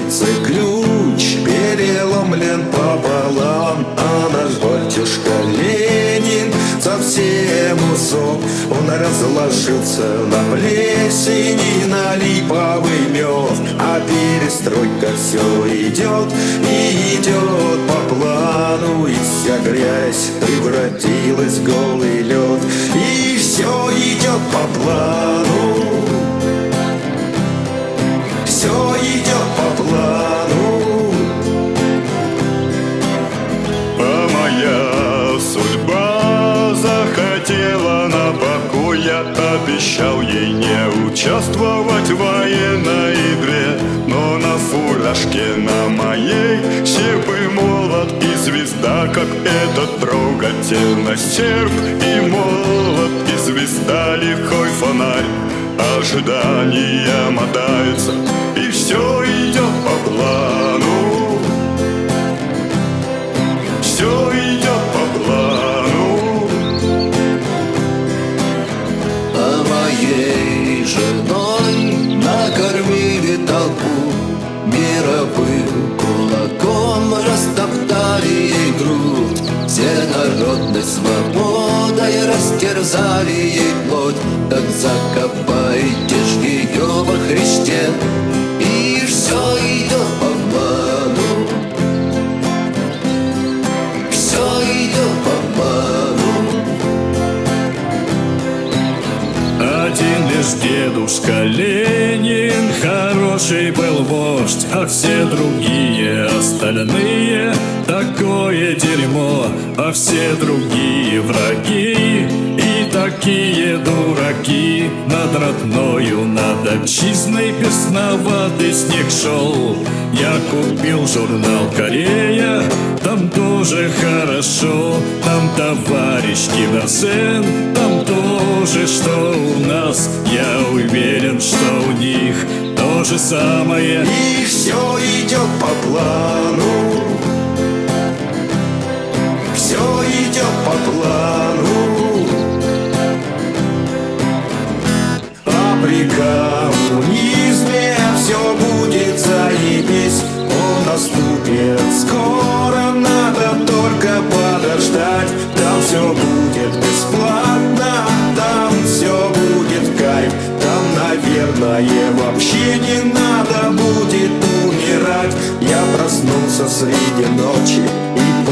сердце ключ переломлен пополам, а наш батюшка Ленин совсем усох. Он разложился на плесени, на липовый мед, а перестройка все идет и идет по плану, и вся грязь превратилась в голый лед, и все идет по плану, все идет по плану. А моя судьба захотела на покой, я обещал ей не участвовать в военной игре, но на фуражке на моей серп и молот и звезда, как этот трогательно серп и молот и звезда, лихой фонарь. Ожидания мотаются, и все идет по плану, все идет по плану. А моей женой накормили толпу, мировым кулаком растоптали ей грудь, всенародной свободой растерзали ей плоть. Так закопайте ж ее во Христе, и все идет по плану, все идет по плану. Один лишь дедушка Ленин хороший был вождь, а все другие остальные такое дерьмо, а все другие враги и такие дураки. Над родною, над отчизной бесноватый снег шел. Я купил журнал «Корея», там тоже хорошо, там товарищ Ким Ир Сен, там тоже, что у нас. Я уверен, что у них то же самое. И все идет по плану, все идет по плану. А при коммунизме все будет заебись, он наступит скоро, надо только подождать. Там все будет бесплатно, там все будет кайф, там, наверное, вообще не надо будет умирать. Я проснулся среди ночи и